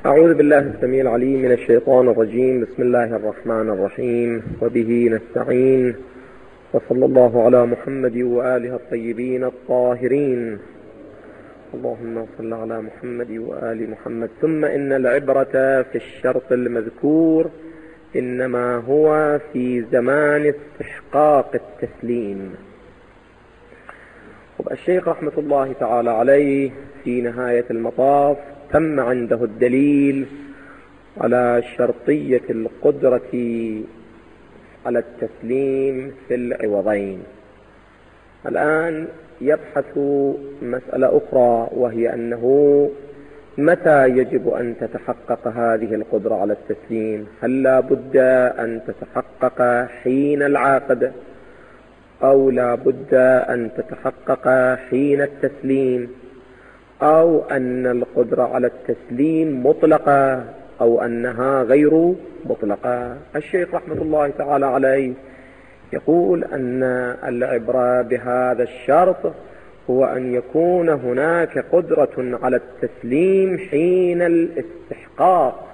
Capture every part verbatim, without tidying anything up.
أعوذ بالله السميع العليم من الشيطان الرجيم. بسم الله الرحمن الرحيم، وبه نستعين، وصلى الله على محمد وآله الطيبين الطاهرين. اللهم صل على محمد وآل محمد. ثم إن العبرة في الشرط المذكور إنما هو في زمان استحقاق التسليم. الشيخ رحمة الله تعالى عليه في نهاية المطاف تم عنده الدليل على شرطية القدرة على التسليم في العوضين. الآن يبحث مسألة أخرى، وهي أنه متى يجب أن تتحقق هذه القدرة على التسليم؟ هل لا بد أن تتحقق حين العقد، أو لا بد أن تتحقق حين التسليم، أو أن القدرة على التسليم مطلقة، أو أنها غير مطلقة؟ الشيخ رحمة الله تعالى عليه يقول أن العبرة بهذا الشرط هو أن يكون هناك قدرة على التسليم حين الاستحقاق،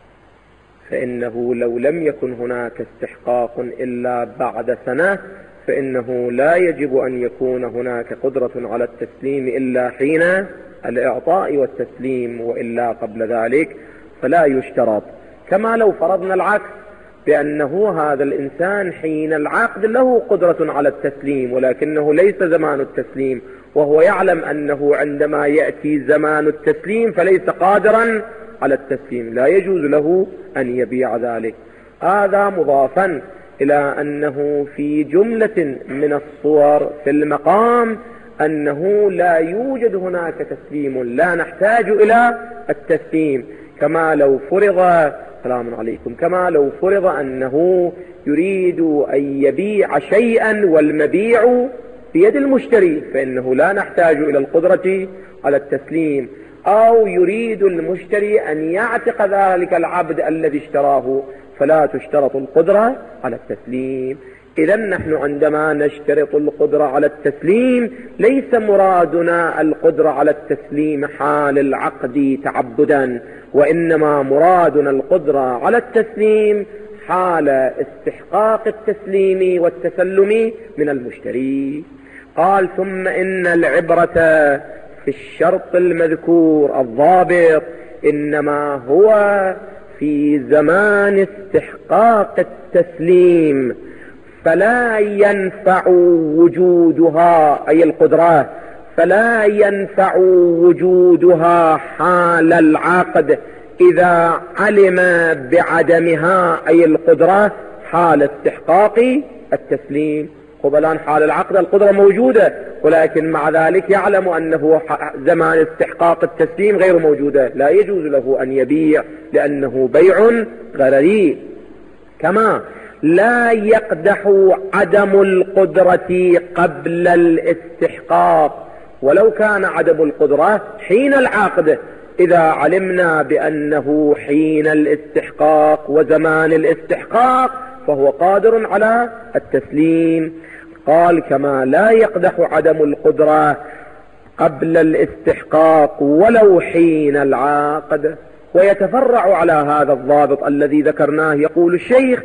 فإنه لو لم يكن هناك استحقاق إلا بعد سنة فإنه لا يجب أن يكون هناك قدرة على التسليم إلا حين الإعطاء والتسليم، وإلا قبل ذلك فلا يشترط. كما لو فرضنا العكس، بأنه هذا الإنسان حين العقد له قدرة على التسليم، ولكنه ليس زمان التسليم، وهو يعلم أنه عندما يأتي زمان التسليم فليس قادرا على التسليم، لا يجوز له أن يبيع ذلك. هذا مضافا إلى أنه في جملة من الصور في المقام أنه لا يوجد هناك تسليم، لا نحتاج إلى التسليم. كما لو فرض سلام عليكم كما لو فرض أنه يريد أن يبيع شيئا والمبيع بيد المشتري، فإنه لا نحتاج إلى القدرة على التسليم. أو يريد المشتري أن يعتق ذلك العبد الذي اشتراه، فلا تشترط القدرة على التسليم. إذا نحن عندما نشترط القدرة على التسليم ليس مرادنا القدرة على التسليم حال العقد تعبدا، وإنما مرادنا القدرة على التسليم حال استحقاق التسليم والتسلم من المشتري. قال: ثم إن العبرة في الشرط المذكور الضابط إنما هو في زمان استحقاق التسليم، فلا ينفع وجودها أي القدرة فلا ينفع وجودها حال العقد إذا علم بعدمها أي القدرة حال استحقاق التسليم. قبلان حال العقد القدرة موجودة، ولكن مع ذلك يعلم أنه زمان استحقاق التسليم غير موجودة، لا يجوز له أن يبيع لأنه بيع غرري. كما لا يقدح عدم القدرة قبل الاستحقاق، ولو كان عدم القدرة حين العقد، إذا علمنا بأنه حين الاستحقاق وزمان الاستحقاق فهو قادر على التسليم. قال: كما لا يقدح عدم القدرة قبل الاستحقاق ولو حين العقد. ويتفرع على هذا الضابط الذي ذكرناه، يقول الشيخ: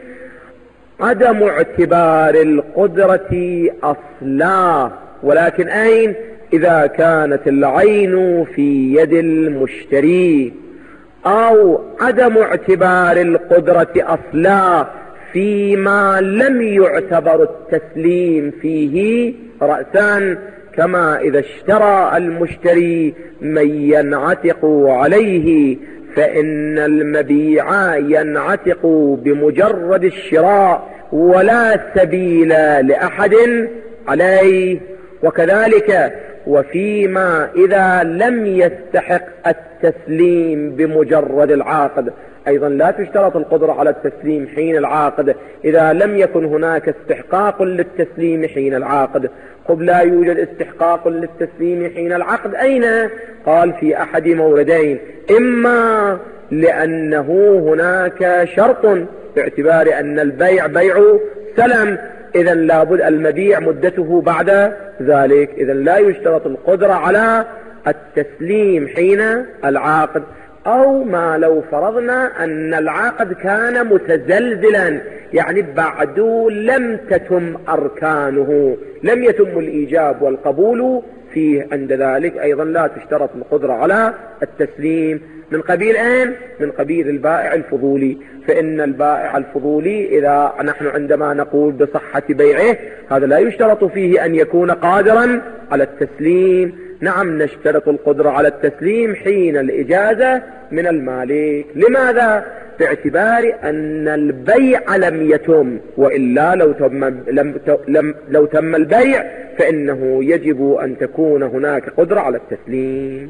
عدم اعتبار القدرة أصلا، ولكن أين؟ إذا كانت العين في يد المشتري. أو عدم اعتبار القدرة أصلا فيما لم يعتبر التسليم فيه رأسا، كما إذا اشترى المشتري من ينعتق عليه، فإن المبيع ينعتق بمجرد الشراء ولا سبيل لأحد عليه. وكذلك وفيما إذا لم يستحق التسليم بمجرد العقد، أيضا لا تشترط القدرة على التسليم حين العقد إذا لم يكن هناك استحقاق للتسليم حين العقد. قل: لا يوجد استحقاق للتسليم حين العقد. أين؟ قال: في أحد موردين: إما لأنه هناك شرط باعتبار أن البيع بيع سلم، إذا لابد المبيع مدته بعد ذلك، إذا لا يشترط القدرة على التسليم حين العقد. أو ما لو فرضنا أن العقد كان متزلزلا، يعني بعد لم تتم أركانه، لم يتم الإيجاب والقبول فيه، عند ذلك أيضا لا تشترط القدرة على التسليم. من قبيل أين؟ من قبيل البائع الفضولي. فإن البائع الفضولي إذا نحن عندما نقول بصحة بيعه هذا لا يشترط فيه أن يكون قادرا على التسليم. نعم نشترط القدرة على التسليم حين الإجازة من المالك. لماذا؟ باعتبار أن البيع لم يتم، وإلا لو تم, لم لم لو تم البيع فإنه يجب أن تكون هناك قدرة على التسليم.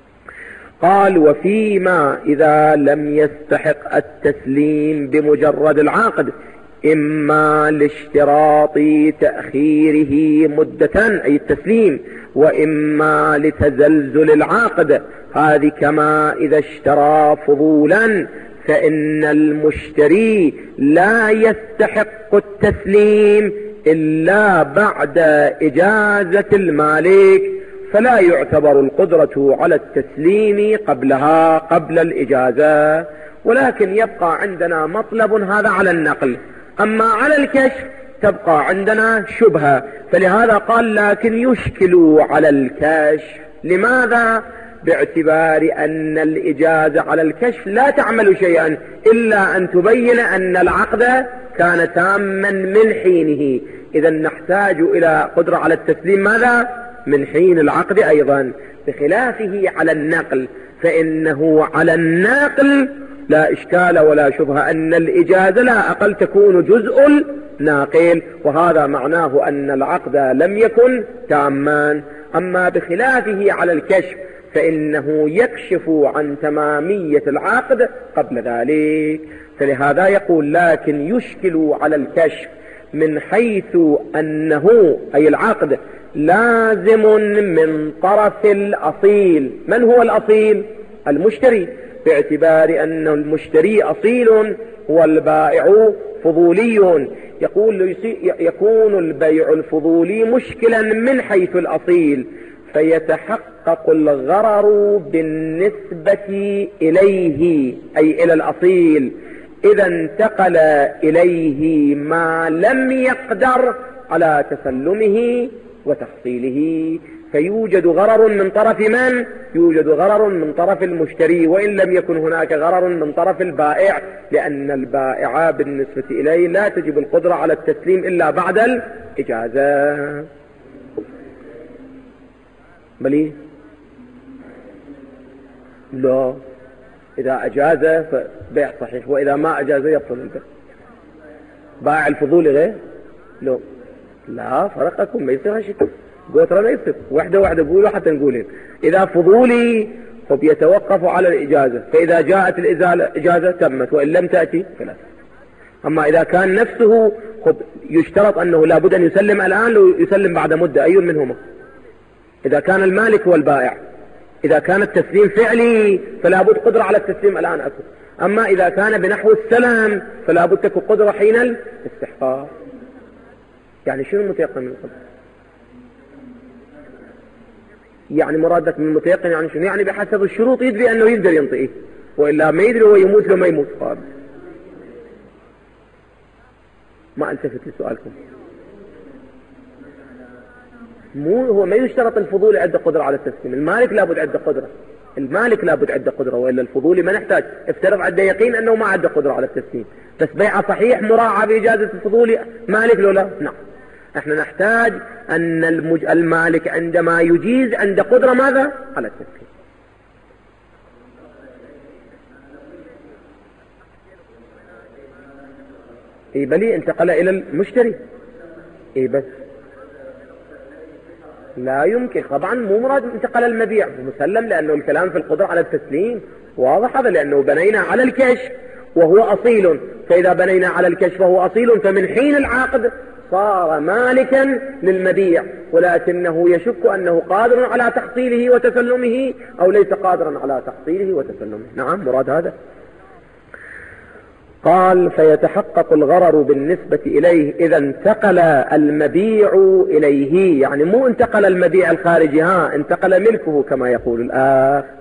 قال وفيما إذا لم يستحق التسليم بمجرد العقد، إما لاشتراط تأخيره مدة أي التسليم، وإما لتزلزل العقد، هذه كما إذا اشترى فضولا فإن المشتري لا يستحق التسليم إلا بعد إجازة المالك، فلا يعتبر القدرة على التسليم قبلها قبل الإجازة. ولكن يبقى عندنا مطلب هذا على النقل، أما على الكشف تبقى عندنا شبهة، فلهذا قال لكن يشكل على الكشف. لماذا؟ باعتبار أن الإجازة على الكشف لا تعمل شيئا إلا أن تبين أن العقد كان تاما من حينه. إذا نحتاج إلى قدرة على التسليم ماذا؟ من حين العقد أيضا، بخلافه على النقل، فإنه على الناقل لا إشكال ولا شبهة أن الإجازة لا أقل تكون جزء الناقل، وهذا معناه أن العقد لم يكن تاما. أما بخلافه على الكشف فإنه يكشف عن تمامية العقد قبل ذلك. فلهذا يقول لكن يشكل على الكشف من حيث أنه أي العقد لازم من طرف الأصيل. من هو الأصيل؟ المشتري، باعتبار أن المشتري أصيل والبائع فضولي. يقول يكون البيع الفضولي مشكلا من حيث الأصيل، فيتحقق الغرر بالنسبة إليه أي إلى الأصيل إذا انتقل إليه ما لم يقدر على تسلمه وتحصيله. فيوجد غرر من طرف من؟ يوجد غرر من طرف المشتري، وإن لم يكن هناك غرر من طرف البائع، لأن البائع بالنسبة إليه لا تجب القدرة على التسليم إلا بعد الإجازة. بلي لا، إذا أجاز فبيع صحيح، وإذا ما أجاز يبطل البيع. بائع الفضولي غير لا لا فرقكم ما يصير هالشيء، قوترا ما يصير واحدة واحدة قولوا حتى نقولين. إذا فضولي فبيتوقف على الإجازة، فإذا جاءت الإجازة تمت، وإن لم تأتي فلا. أما إذا كان نفسه يشترط أنه لابد أن يسلم الآن لو يسلم بعد مدة، أي منهما؟ إذا كان المالك هو البائع، إذا كان التسليم فعلي فلا بد قدرة على التسليم الآن أكثر. أما إذا كان بنحو السلام فلا بد تكون قدرة حين الاستحقاق. يعني شنو المتيقن من القدر؟ يعني مرادك من المتيقن يعني شنو؟ يعني بحسب الشروط يدري أنه يقدر ينطئه، وإلا ما يدري هو يموت لو ما يموت. قال ما التفت لسؤالكم. مو هو ما يشترط الفضول عنده قدرة على التسليم، المالك لابد عنده قدرة، المالك لابد عنده قدرة، وإلا الفضولي ما نحتاج. افترض عنده يقين أنه ما عنده قدرة على التسليم، بس بيعه صحيح مراعى بإجازة الفضولي مالك لو لا؟ نعم. احنا نحتاج أن المج... المالك عندما يجيز عنده قدرة ماذا؟ على التسليم. اي بلي انتقل إلى المشتري. اي بس لا يمكن طبعا، مو مراد انتقل المبيع مسلم، لأنه الكلام في القدرة على التسليم واضح هذا، لأنه بنينا على الكشف وهو أصيل، فإذا بنينا على الكشف وهو أصيل فمن حين العقد صار مالكا للمبيع، ولكنه يشك أنه قادر على تحصيله وتسلمه أو ليس قادرا على تحصيله وتسلمه. نعم مراد هذا. قال فيتحقق الغرر بالنسبة إليه إذا انتقل المبيع إليه، يعني مو انتقل المبيع الخارجي، ها انتقل ملكه كما يقول الآخ.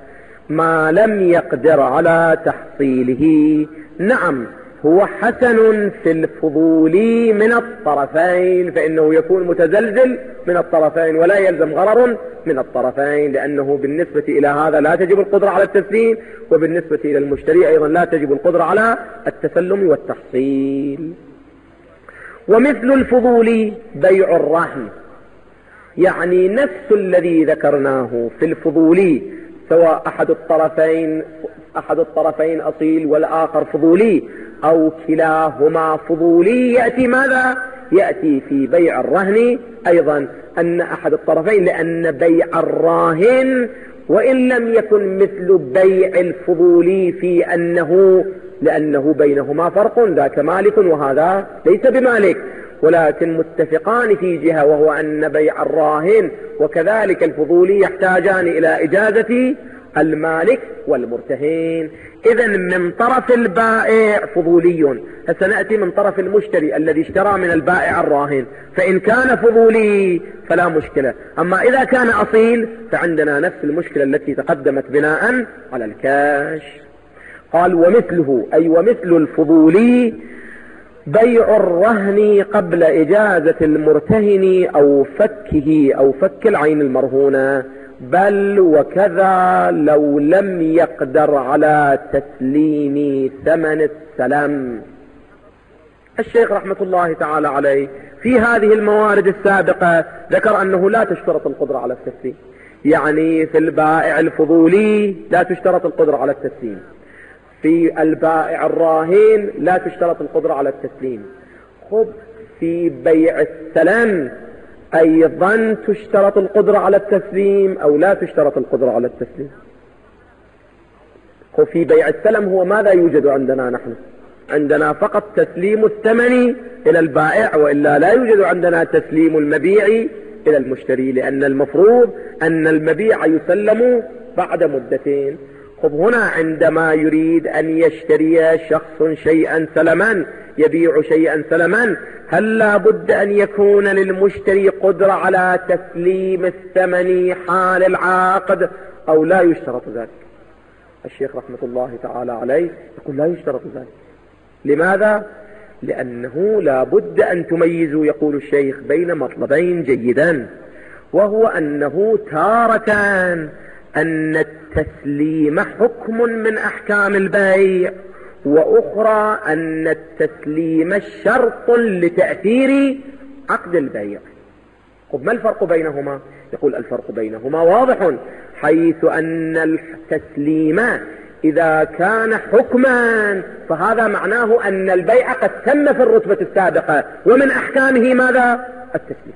ما لم يقدر على تحصيله. نعم هو حسن في الفضول من الطرفين، فإنه يكون متزلزل من الطرفين ولا يلزم غرر من الطرفين، لأنه بالنسبة إلى هذا لا تجب القدرة على التسليم، وبالنسبة إلى المشتري أيضا لا تجب القدرة على التسلم والتحصيل. ومثل الفضول بيع الرهن، يعني نفس الذي ذكرناه في الفضولي، سواء أحد الطرفين أحد الطرفين أصيل والآخر فضولي أو كلاهما فضولي، يأتي ماذا؟ يأتي في بيع الرهن أيضا أن أحد الطرفين، لأن بيع الراهن وإن لم يكن مثل بيع الفضولي في أنه لأنه بينهما فرق، ذاك مالك وهذا ليس بمالك، ولكن متفقان في جهة، وهو أن بيع الراهن وكذلك الفضولي يحتاجان إلى إجازة المالك والمرتهن. إذن من طرف البائع فضولي، فسنأتي من طرف المشتري الذي اشترى من البائع الراهن، فإن كان فضولي فلا مشكلة، أما إذا كان أصيل فعندنا نفس المشكلة التي تقدمت بناء على الكاش. قال ومثله أي ومثل الفضولي بيع الرهن قبل إجازة المرتهن أو فكه أو فك العين المرهونة، بل وكذا لو لم يقدر على تسليم ثمن السلم. الشيخ رحمة الله تعالى عليه في هذه الموارد السابقة ذكر أنه لا تشترط القدرة على التسليم، يعني في البائع الفضولي لا تشترط القدرة على التسليم، في البائع الراهن لا تشترط القدرة على التسليم. خب في بيع السلم أيضا تشترط القدرة على التسليم أو لا تشترط القدرة على التسليم؟ خب في بيع السلم هو ماذا يوجد عندنا نحن؟ عندنا فقط تسليم الثمن إلى البائع، وإلا لا يوجد عندنا تسليم المبيع إلى المشتري، لأن المفروض أن المبيع يسلم بعد مدتين. خب هنا عندما يريد أن يشتري شخص شيئا سلما، يبيع شيئا سلما، هل لا بد أن يكون للمشتري قدرة على تسليم الثمن حال العقد أو لا يشترط ذلك؟ الشيخ رحمة الله تعالى عليه يقول لا يشترط ذلك. لماذا؟ لأنه لا بد أن تميزوا، يقول الشيخ، بين مطلبين جيدا، وهو أنه تارة أن التسليم حكم من أحكام البيع، وأخرى أن التسليم شرط لتأثير عقد البيع. طب ما الفرق بينهما؟ يقول الفرق بينهما واضح، حيث أن التسليم إذا كان حكما فهذا معناه أن البيع قد تم في الرتبة السابقة، ومن أحكامه ماذا؟ التسليم.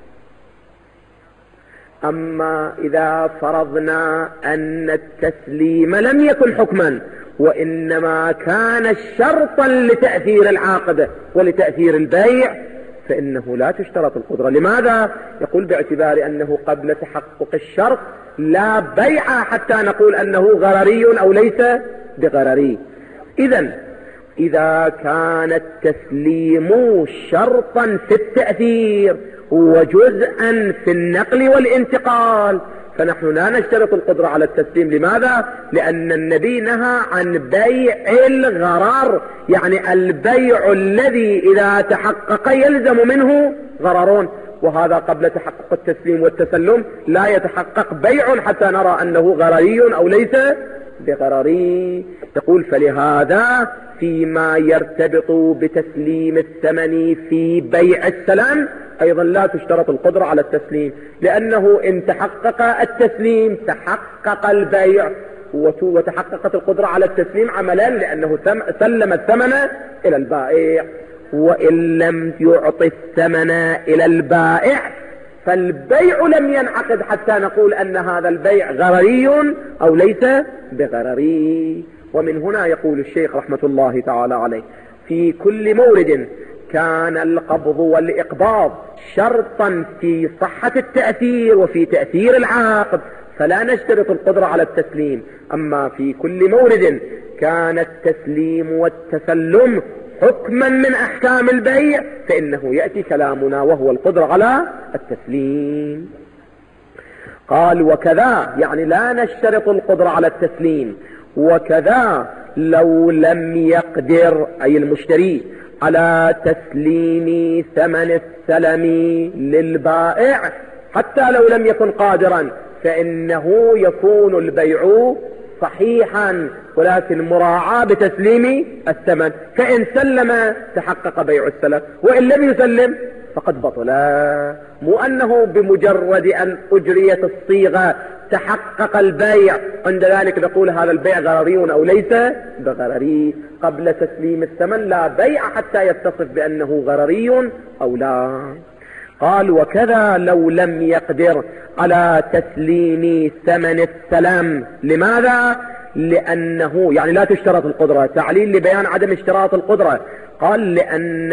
أما إذا فرضنا أن التسليم لم يكن حكما وإنما كان شرطا لتأثير العقد ولتأثير البيع، فإنه لا تشترط القدرة. لماذا؟ يقول باعتبار أنه قبل تحقق الشرط لا بيع حتى نقول أنه غرري أو ليس بغرري. إذن إذا كان التسليم شرطا في التأثير وجزءا في النقل والانتقال فنحن لا نشترط القدرة على التسليم. لماذا؟ لأن النبي نهى عن بيع الغرر، يعني البيع الذي إذا تحقق يلزم منه غررون، وهذا قبل تحقق التسليم والتسلم لا يتحقق بيع حتى نرى أنه غرري أو ليس بغرري. يقول فلهذا فيما يرتبط بتسليم الثمن في بيع السلام أيضا لا تشترط القدرة على التسليم، لأنه إن تحقق التسليم تحقق البيع وتحققت القدرة على التسليم عملا، لأنه سلم الثمن إلى البائع. وإن لم يعطي الثمن إلى البائع فالبيع لم ينعقد حتى نقول أن هذا البيع غرري أو ليس بغرري. ومن هنا يقول الشيخ رحمة الله تعالى عليه في كل مورد كان القبض والإقباض شرطا في صحة التأثير وفي تأثير العقد فلا نشترط القدرة على التسليم. أما في كل مورد كان التسليم والتسلم حكما من أحكام البيع فإنه يأتي كلامنا وهو القدرة على التسليم. قال وكذا يعني لا نشترط القدرة على التسليم، وكذا لو لم يقدر أي المشتري على تسليم ثمن السلم للبائع حتى لو لم يكن قادرا فإنه يكون البيع صحيحا، ولكن مراعاة بتسليم الثمن، فإن سلم تحقق بيع السلم وإن لم يسلم فقد بطل. مو أنه بمجرد أن أجريت الصيغة تحقق البيع عند ذلك نقول هذا البيع غرري أو ليس بغرري. قبل تسليم الثمن لا بيع حتى يتصف بأنه غرري أو لا. قال وكذا لو لم يقدر على تسليم ثمن السلام. لماذا؟ لأنه يعني لا تشترط القدرة، تعليل لبيان عدم اشتراط القدرة. قال لأن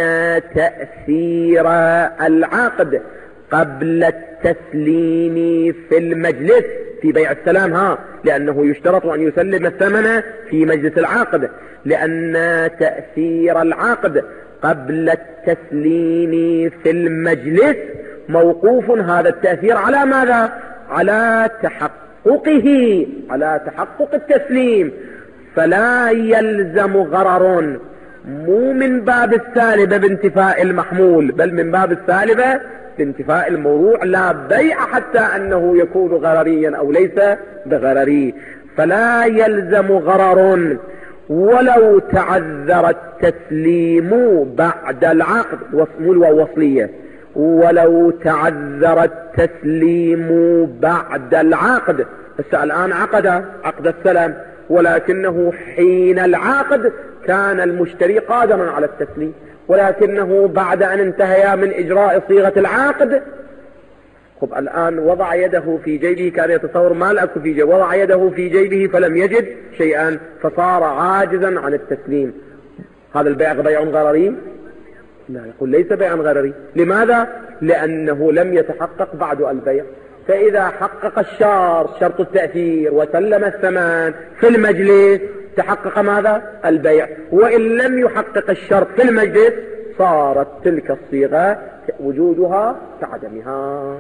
تأثير العقد قبل التسليم في المجلس في بيع السلام ها لأنه يشترط أن يسلم الثمن في مجلس العقد، لأن تأثير العقد قبل التسليم في المجلس موقوف، هذا التأثير على ماذا؟ على تحققه، على تحقق التسليم، فلا يلزم غرر، مو من باب السالبة بانتفاء المحمول بل من باب السالبة بانتفاء الموضوع، لا بيع حتى أنه يكون غرريا أو ليس بغرري، فلا يلزم غرر ولو تعذر التسليم بعد العقد. وصلية ولو تعذر التسليم بعد العقد. الآن عقد عقد السلام ولكنه حين العقد كان المشتري قادرا على التسليم، ولكنه بعد أن انتهى من إجراء صيغة العقد خب الآن وضع يده في جيبه، كان يتصور ما لأكو في جيبه، وضع يده في جيبه فلم يجد شيئا فصار عاجزا عن التسليم. هذا البيع بيع غرري؟ لا، يقول ليس بيعا غرري. لماذا؟ لأنه لم يتحقق بعد البيع. فإذا حقق الشرط شرط التأثير وسلم الثمن في المجلس تحقق ماذا؟ البيع، وإن لم يحقق الشرط في المجلس صارت تلك الصيغة وجودها كعدمها.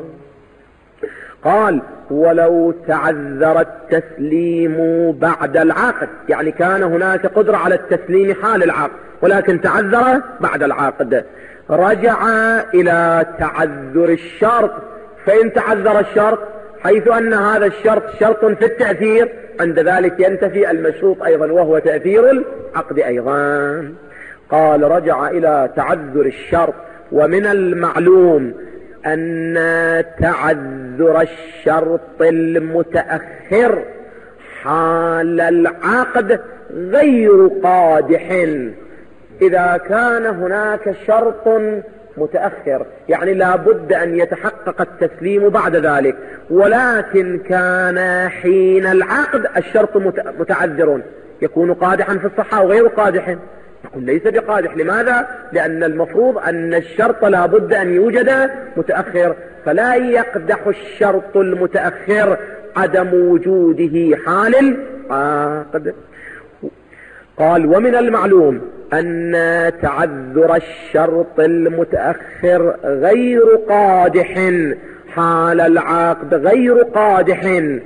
قال ولو تعذر التسليم بعد العقد، يعني كان هناك قدرة على التسليم حال العقد ولكن تعذر بعد العقد، رجع إلى تعذر الشرط. فإن تعذر الشرط حيث أن هذا الشرط شرط في التأثير عند ذلك ينتفي المشروط أيضا وهو تأثير العقد أيضا. قال رجع إلى تعذر الشرط. ومن المعلوم أن تعذر الشرط المتأخر حال العقد غير قادح. إذا كان هناك شرط متأخر يعني لا بد أن يتحقق التسليم بعد ذلك، ولكن كان حين العقد الشرط متعذر، يكون قادحا في الصحة وغير قادح. يقول ليس بقادح. لماذا؟ لأن المفروض أن الشرط لا بد أن يوجد متأخر، فلا يقدح الشرط المتأخر عدم وجوده حال العقد. قال ومن المعلوم أن تعذر الشرط المتأخر غير قادح حال العقد، غير قادح،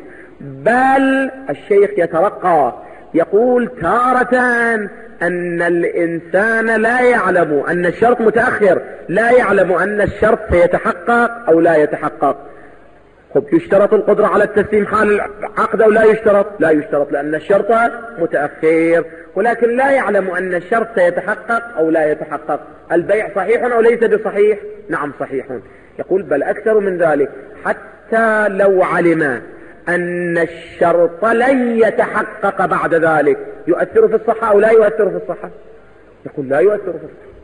بل الشيخ يترقى يقول تارة أن الإنسان لا يعلم أن الشرط متأخر، لا يعلم أن الشرط سيتحقق أو لا يتحقق. خب يشترط القدرة على التسليم حال العقد أو لا يشترط؟ لا يشترط لأن الشرط متأخر، ولكن لا يعلم أن الشرط سيتحقق أو لا يتحقق. البيع صحيح أو ليس بصحيح؟ نعم صحيح. يقول بل أكثر من ذلك، حتى لو علم أن الشرط لن يتحقق بعد ذلك يؤثر في الصحة أو لا يؤثر في الصحة؟ يقول لا يؤثر في الصحة،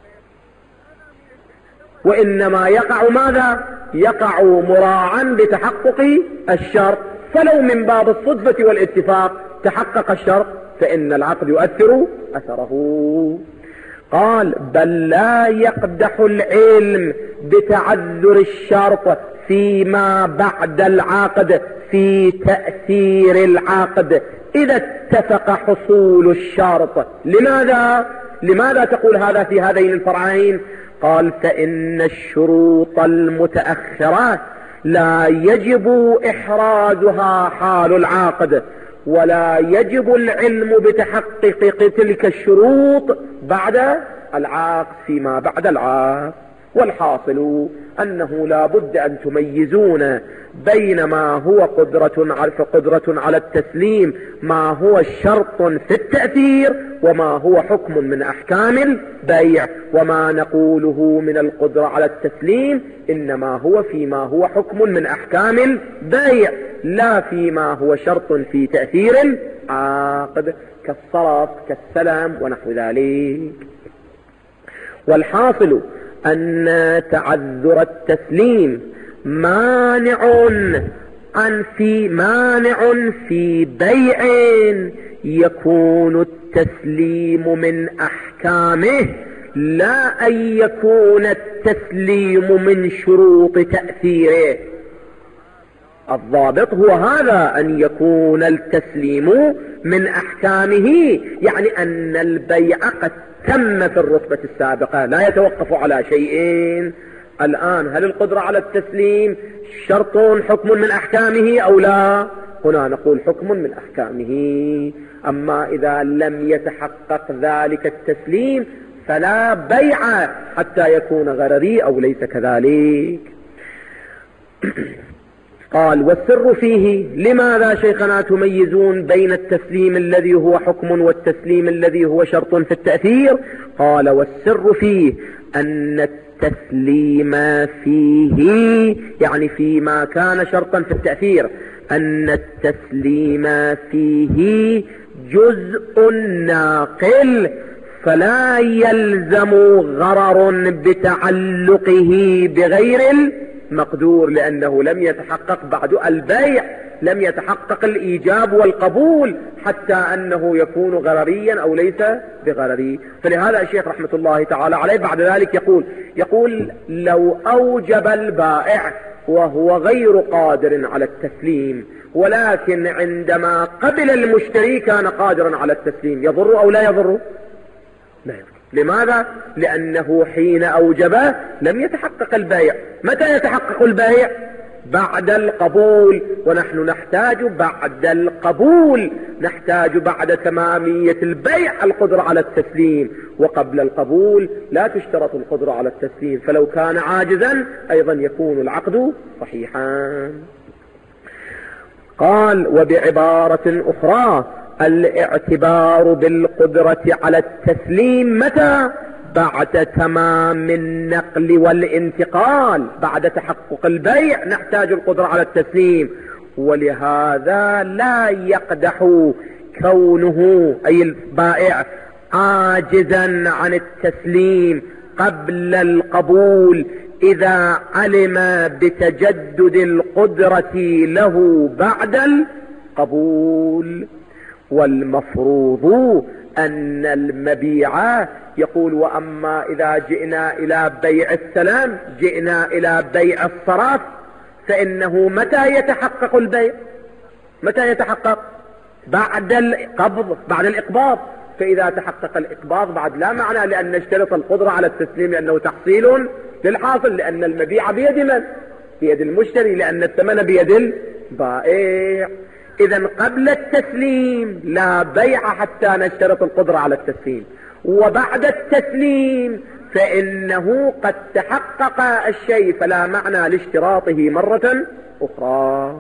وإنما يقع ماذا؟ يقع مراعا بتحقق الشرط. فلو من باب الصدفة والاتفاق تحقق الشرط فإن العقد يؤثر أثره. قال بل لا يقدح العلم بتعذر الشرط فيما بعد العقد في تأثير العقد إذا اتفق حصول الشرط. لماذا؟ لماذا تقول هذا في هذين الفرعين؟ قال فإن الشروط المتأخرة لا يجب إحرازها حال العاقد، ولا يجب العلم بتحقق تلك الشروط بعد العقد فيما بعد العقد. والحاصل أنه لا بد أن تميزون بين ما هو قدرة قدرة على التسليم، ما هو شرط في التأثير، وما هو حكم من أحكام البيع. وما نقوله من القدرة على التسليم إنما هو فيما هو حكم من أحكام البيع، لا فيما هو شرط في تأثير العقد كالصرف كالسلام ونحو ذلك. والحاصل أن تعذر التسليم مانع عن في مانع في بيع يكون التسليم من أحكامه، لا أن يكون التسليم من شروط تأثيره. الضابط هو هذا، أن يكون التسليم من أحكامه، يعني أن البيع قد تم في الرتبة السابقة، لا يتوقف على شيئين. الآن هل القدرة على التسليم شرط حكم من أحكامه أو لا؟ هنا نقول حكم من أحكامه. أما إذا لم يتحقق ذلك التسليم فلا بيع حتى يكون غرري أو ليس كذلك. قال والسر فيه، لماذا شيخنا تميزون بين التسليم الذي هو حكم والتسليم الذي هو شرط في التأثير؟ قال والسر فيه أن التسليم فيه، يعني فيما كان شرطا في التأثير، أن التسليم فيه جزء ناقل، فلا يلزم غرر بتعلقه بغير المقدور، لأنه لم يتحقق بعد البيع، لم يتحقق الإيجاب والقبول حتى أنه يكون غرريا أو ليس بغرري. فلهذا الشيخ رحمة الله تعالى عليه بعد ذلك يقول يقول لو أوجب البائع وهو غير قادر على التسليم، ولكن عندما قبل المشتري كان قادرا على التسليم، يضر أو لا يضر؟ لا يضر. لماذا؟ لأنه حين أوجبه لم يتحقق البيع. متى يتحقق البيع؟ بعد القبول، ونحن نحتاج بعد القبول، نحتاج بعد تمامية البيع القدرة على التسليم، وقبل القبول لا تشترط القدرة على التسليم، فلو كان عاجزا أيضا يكون العقد صحيحا. قال وبعبارة أخرى الاعتبار بالقدرة على التسليم متى؟ بعد تمام النقل والانتقال، بعد تحقق البيع نحتاج القدرة على التسليم. ولهذا لا يقدح كونه أي البائع عاجزا عن التسليم قبل القبول إذا علم بتجدد القدرة له بعد القبول. والمفروض أن المبيع يقول وأما إذا جئنا إلى بيع السلام، جئنا إلى بيع الصراف، فإنه متى يتحقق البيع؟ متى يتحقق؟ بعد القبض، بعد الإقباض. فإذا تحقق الإقباض بعد لا معنى لأن نشترط القدرة على التسليم، لأنه تحصيل للحاصل، لأن المبيع بيد من؟ بيد المشتري، لأن الثمن بيد البائع. إذا قبل التسليم لا بيع حتى نشترط القدرة على التسليم، وبعد التسليم فإنه قد تحقق الشيء فلا معنى لاشتراطه مرة أخرى.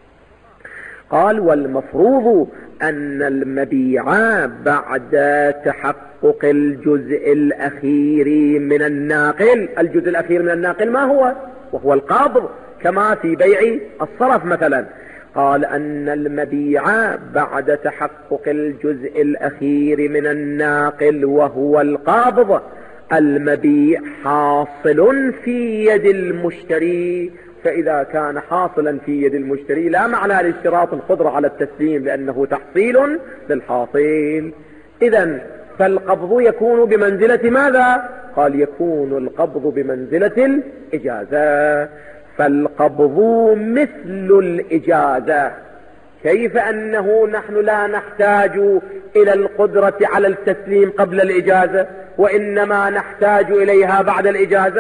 قال والمفروض أن المبيع بعد تحقق الجزء الأخير من الناقل، الجزء الأخير من الناقل ما هو؟ وهو القبض، كما في بيع الصرف مثلا. قال أن المبيع بعد تحقق الجزء الأخير من الناقل وهو القابض، المبيع حاصل في يد المشتري. فإذا كان حاصلا في يد المشتري لا معنى لاشتراط القدرة على التسليم، لأنه تحصيل للحاصل. إذن فالقبض يكون بمنزلة ماذا؟ قال يكون القبض بمنزلة الإجازة. فالقبض مثل الإجازة. كيف أنه نحن لا نحتاج إلى القدرة على التسليم قبل الإجازة، وإنما نحتاج إليها بعد الإجازة؟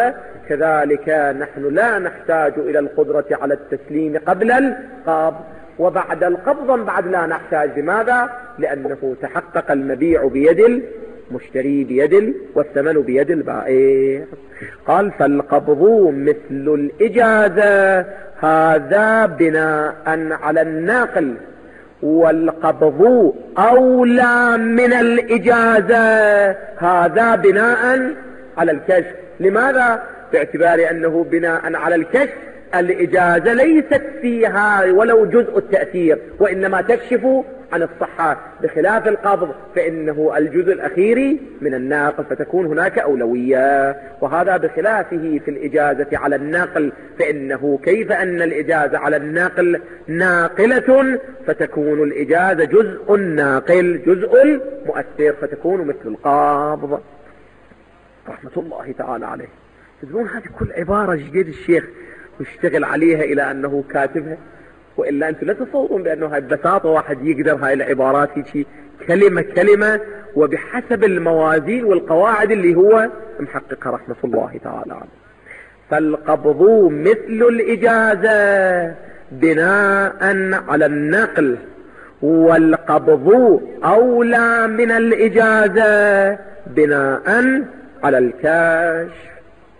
فكذلك نحن لا نحتاج إلى القدرة على التسليم قبل القبض، وبعد القبض بعد لا نحتاج. لماذا؟ لأنه تحقق المبيع بيد المشتري بيد والثمن بيد البائع. قال فالقبض مثل الإجازة، هذا بناء على الناقل، والقبض أولى من الإجازة، هذا بناء على الكشف. لماذا؟ باعتبار أنه بناء على الكشف الإجازة ليست فيها ولو جزء التأثير، وإنما تكشف عن الصحة، بخلاف القبض فإنه الجزء الأخير من الناقل، فتكون هناك أولوية. وهذا بخلافه في الإجازة على الناقل، فإنه كيف أن الإجازة على الناقل ناقلة، فتكون الإجازة جزء الناقل جزء المؤثر، فتكون مثل القبض. رحمة الله تعالى عليه. تدرون هذه كل عبارة جديد الشيخ يشتغل عليها إلى أنه كاتبها، وإلا أنتم لا تصورون بأنه هاي ببساطة واحد يقدر هاي العبارات هيك كلمة كلمة وبحسب الموازين والقواعد اللي هو محققها رحمة الله تعالى عليه. فالقبض مثل الإجازة بناء على النقل، والقبض أولى من الإجازة بناء على الكشف.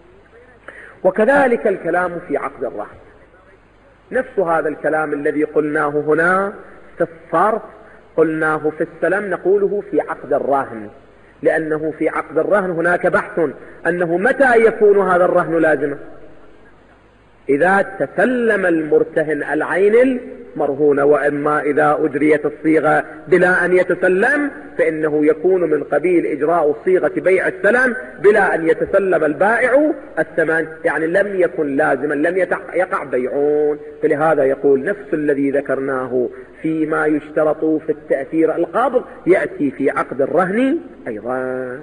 وكذلك الكلام في عقد الرهن، نفس هذا الكلام الذي قلناه هنا في الصرف قلناه في السلم نقوله في عقد الرهن، لأنه في عقد الرهن هناك بحث أنه متى يكون هذا الرهن لازما. إذا تسلم المرتهن العين المرهونة، وإما إذا أجريت الصيغة بلا أن يتسلم فإنه يكون من قبيل إجراء صيغة بيع السلم بلا أن يتسلم البائع الثمن، يعني لم يكن لازما، لم يقع بيعون. فلهذا يقول نفس الذي ذكرناه فيما يشترط في التأثير القابض يأتي في عقد الرهن أيضا.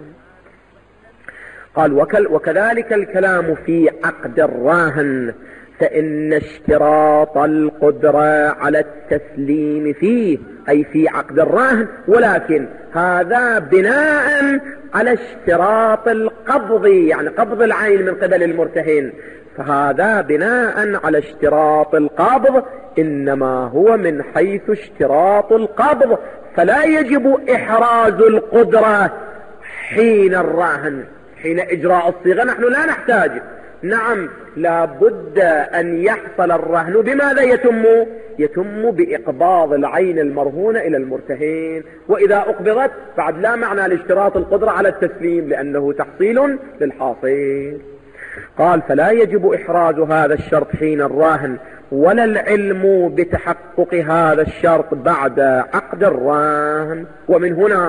قال وكذلك الكلام في عقد الراهن، فإن اشتراط القدرة على التسليم فيه أي في عقد الراهن، ولكن هذا بناء على اشتراط القبض، يعني قبض العين من قبل المرتهن، فهذا بناء على اشتراط القبض، إنما هو من حيث اشتراط القبض، فلا يجب إحراز القدرة حين الراهن، حين إجراء الصيغة نحن لا نحتاج. نعم لابد أن يحصل الرهن بماذا يتم؟ يتم بإقباض العين المرهونة إلى المرتهن، وإذا أقبضت بعد لا معنى لاشتراط القدرة على التسليم لأنه تحصيل للحاصل. قال فلا يجب إحراز هذا الشرط حين الراهن، ولا العلم بتحقق هذا الشرط بعد عقد الراهن. ومن هنا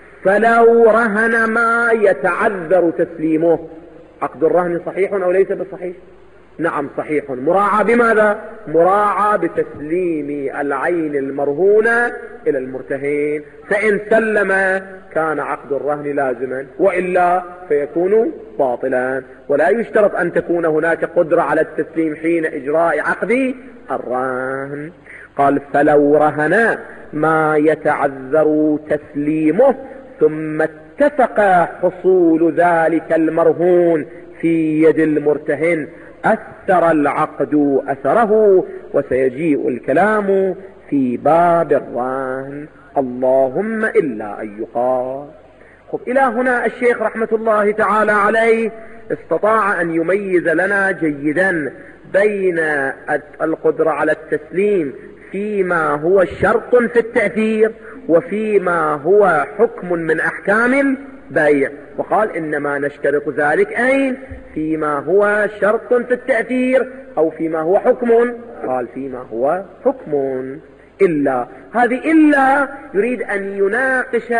فلو رهن ما يتعذر تسليمه، عقد الرهن صحيح أو ليس بصحيح؟ نعم صحيح، مراعى بماذا؟ مراعى بتسليم العين المرهونة إلى المرتهن، فإن سلم كان عقد الرهن لازما، وإلا فيكون باطلا. ولا يشترط أن تكون هناك قدرة على التسليم حين إجراء عقد الرهن. قال فلو رهن ما يتعذر تسليمه ثم اتفق حصول ذلك المرهون في يد المرتهن أثر العقد أثره، وسيجيء الكلام في باب الرهن، اللهم إلا أن يقال. خب إلى هنا الشيخ رحمة الله تعالى عليه استطاع أن يميز لنا جيدا بين القدرة على التسليم فيما هو شرط في التأثير وفيما هو حكم من أحكام البيع، وقال إنما نشترط ذلك أين؟ فيما هو شرط في التأثير أو فيما هو حكم. قال فيما هو حكم. إلا هذه إلا يريد أن يناقش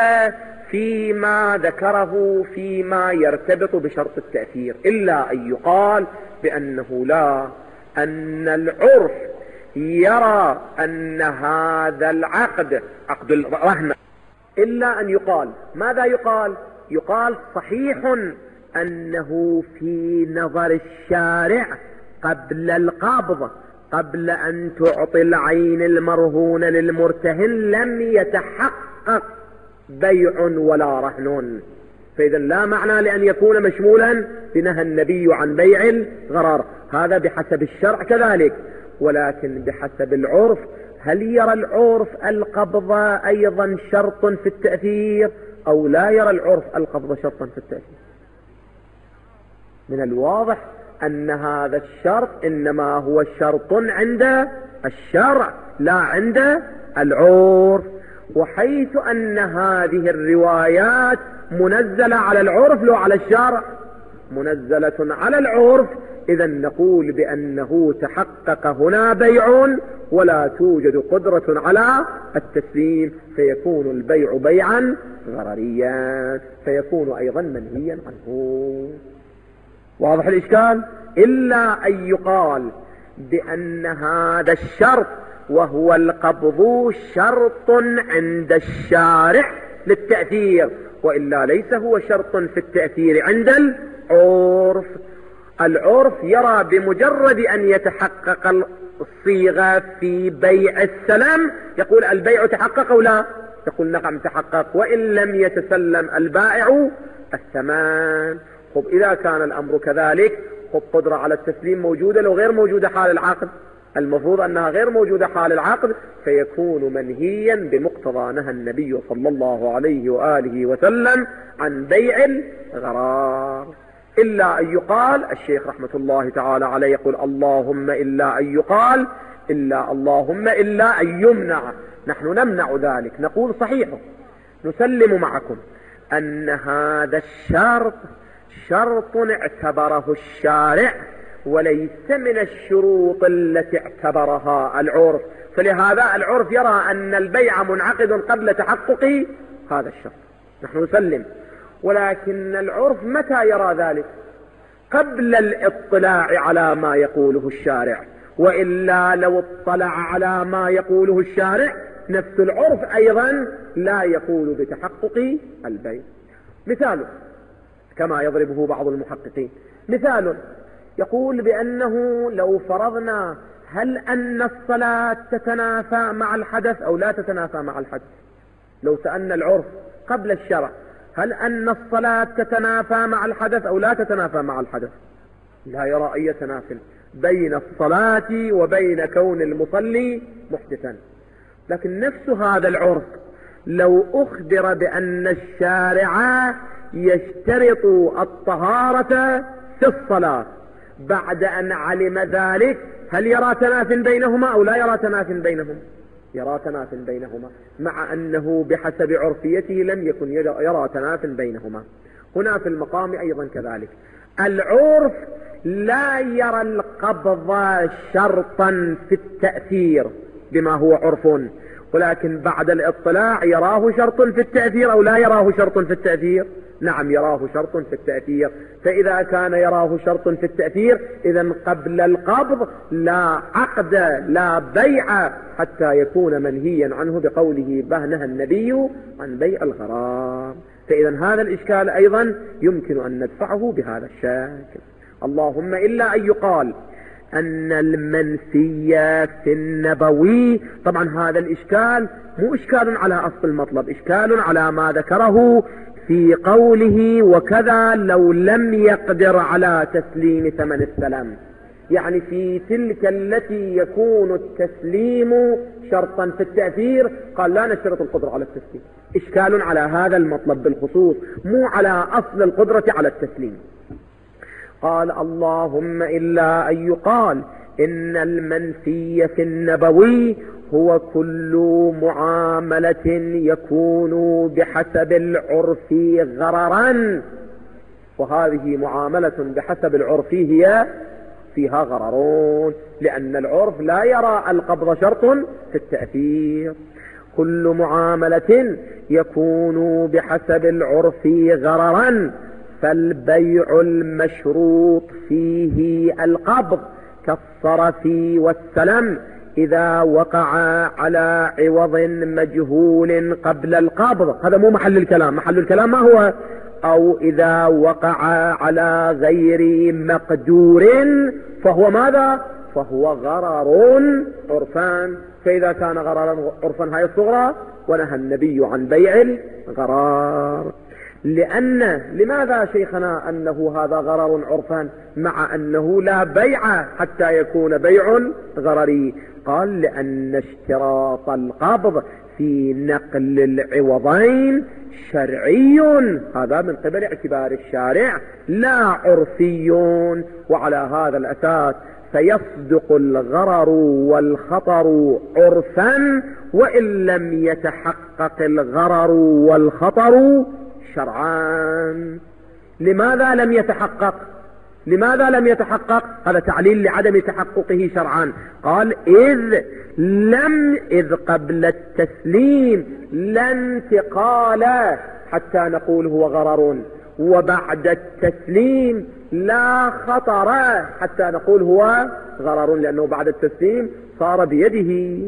فيما ذكره فيما يرتبط بشرط التأثير، إلا أن يقال بأنه لا، أن العرف يرى أن هذا العقد عقد الرهن، إلا أن يقال ماذا يقال؟ يقال صحيح أنه في نظر الشارع قبل القبض، قبل أن تعطي العين المرهون للمرتهن لم يتحقق بيع ولا رهن، فإذا لا معنى لأن يكون مشمولا بنهى النبي عن بيع الغرار. هذا بحسب الشرع كذلك، ولكن بحسب العرف هل يرى العرف القبض أيضا شرط في التأثير أو لا يرى العرف القبض شرطا في التأثير؟ من الواضح أن هذا الشرط إنما هو شرط عند الشرع لا عند العرف. وحيث أن هذه الروايات منزلة على العرف لو على الشرع، منزلة على العرف، إذا نقول بأنه تحقق هنا بيع ولا توجد قدرة على التسليم، فيكون البيع بيعا غرريا، فيكون أيضا منهيا عنه. واضح الإشكال؟ إلا أن يقال بأن هذا الشرط وهو القبض شرط عند الشارع للتأثير، وإلا ليس هو شرط في التأثير عند العرف. العرف يرى بمجرد أن يتحقق الصيغة في بيع السلم يقول البيع تحقق أو لا؟ يقول نعم تحقق، وإن لم يتسلم البائع الثمن. خب إذا كان الأمر كذلك، خب قدرة على التسليم موجودة لو غير موجودة حال العقد، المفروض أنها غير موجودة حال العقد، فيكون منهيا بمقتضى نهى النبي صلى الله عليه وآله وسلم عن بيع الغرار. إلا أن يقال، الشيخ رحمة الله تعالى عليه يقول اللهم إلا أن يقال، إلا اللهم إلا أن يمنع. نحن نمنع ذلك، نقول صحيح نسلم معكم أن هذا الشرط شرط اعتبره الشارع وليس من الشروط التي اعتبرها العرف، فلهذا العرف يرى أن البيع منعقد قبل تحقق هذا الشرط. نحن نسلم، ولكن العرف متى يرى ذلك؟ قبل الاطلاع على ما يقوله الشارع، وإلا لو اطلع على ما يقوله الشارع نفس العرف أيضا لا يقول بتحقق البيع. مثال كما يضربه بعض المحققين، مثال يقول بأنه لو فرضنا هل أن الصلاة تتنافى مع الحدث أو لا تتنافى مع الحدث؟ لو سألنا العرف قبل الشرع هل أن الصلاة تتنافى مع الحدث أو لا تتنافى مع الحدث؟ لا يرى أي تنافي بين الصلاة وبين كون المصلي محدثا. لكن نفس هذا العرف لو أخبر بأن الشارع يشترط الطهارة في الصلاة بعد أن علم ذلك، هل يرى تناف بينهما أو لا يرى تناف بينهما؟ يرى تناف بينهما، مع أنه بحسب عرفيته لم يكن يرى تناف بينهما. هنا في المقام أيضا كذلك، العرف لا يرى القبض شرطا في التأثير بما هو عرف، ولكن بعد الاطلاع يراه شرط في التأثير أو لا يراه شرط في التأثير؟ نعم يراه شرط في التأثير. فإذا كان يراه شرط في التأثير إذن قبل القبض لا عقد لا بيع حتى يكون منهيا عنه بقوله نهى النبي عن بيع الغرام. فإذا هذا الإشكال أيضا يمكن أن ندفعه بهذا الشكل. اللهم إلا أن يقال أن المنفي في النبوي، طبعا هذا الإشكال مو إشكال على أصل المطلب، إشكال على ما ذكره في قوله وكذا لو لم يقدر على تسليم ثمن السلام، يعني في تلك التي يكون التسليم شرطا في التأثير قال لا نشترط القدرة على التسليم. إشكال على هذا المطلب بالخصوص، مو على أصل القدرة على التسليم. قال اللهم إلا أن يقال إن المنفي في النبوي هو كل معاملة يكون بحسب العرف غررا، وهذه معاملة بحسب العرف هي فيها غررون، لأن العرف لا يرى القبض شرط في التأثير. كل معاملة يكون بحسب العرف غررا فالبيع المشروط فيه القبض كالصرف والسلم إذا وقع على عوض مجهول قبل القبض. هذا مو محل الكلام، محل الكلام ما هو؟ أو إذا وقع على غير مقدور فهو ماذا؟ فهو غرر عرفان. فإذا كان غررا عرفا هاي الصغرى ونهى النبي عن بيع الغرار. لأن لماذا شيخنا أنه هذا غرر عرفا مع أنه لا بيع حتى يكون بيع غرري؟ قال لأن اشتراط القبض في نقل العوضين شرعي، هذا من قبل اعتبار الشارع لا عرفي، وعلى هذا الأساس فيصدق الغرر والخطر عرفا وإن لم يتحقق الغرر والخطر شرعا. لماذا لم يتحقق؟ لماذا لم يتحقق؟ هذا تعليل لعدم تحققه شرعا. قال إذ لم إذ قبل التسليم لا انتقال حتى نقول هو غرر، وبعد التسليم لا خطر حتى نقول هو غرر، لأنه بعد التسليم صار بيده.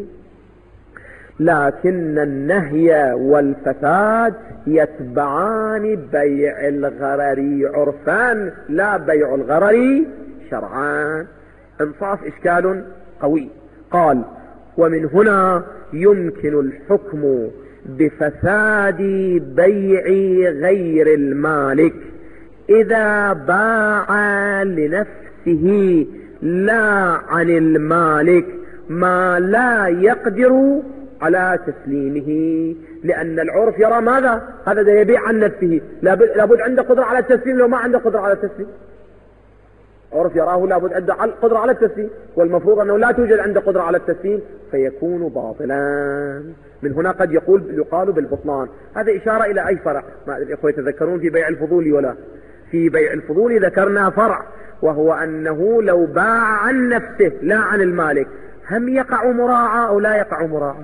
لكن النهي والفساد يتبعان بيع الغرر عرفان لا بيع الغرر شرعان. انصاف إشكال قوي. قال ومن هنا يمكن الحكم بفساد بيع غير المالك إذا باع لنفسه لا عن المالك ما لا يقدر على تسليمه، لأن العرف يرى ماذا؟ هذا ده يبيع عن نفسه، لابد عنده قدرة على التسليم، لو ما عنده قدرة على التسليم عرف يراه لابد عنده قدرة على التسليم، والمفروض أنه لا توجد عنده قدرة على التسليم فيكون باطلا. من هنا قد يقول يقال بالبطلان. هذا إشارة إلى أي فرع؟ ما الإخوة يتذكرون في بيع الفضول ولا؟ في بيع الفضول ذكرنا فرع، وهو أنه لو باع عن نفسه لا عن المالك هم يقع مراعى أو لا يقع مراعى؟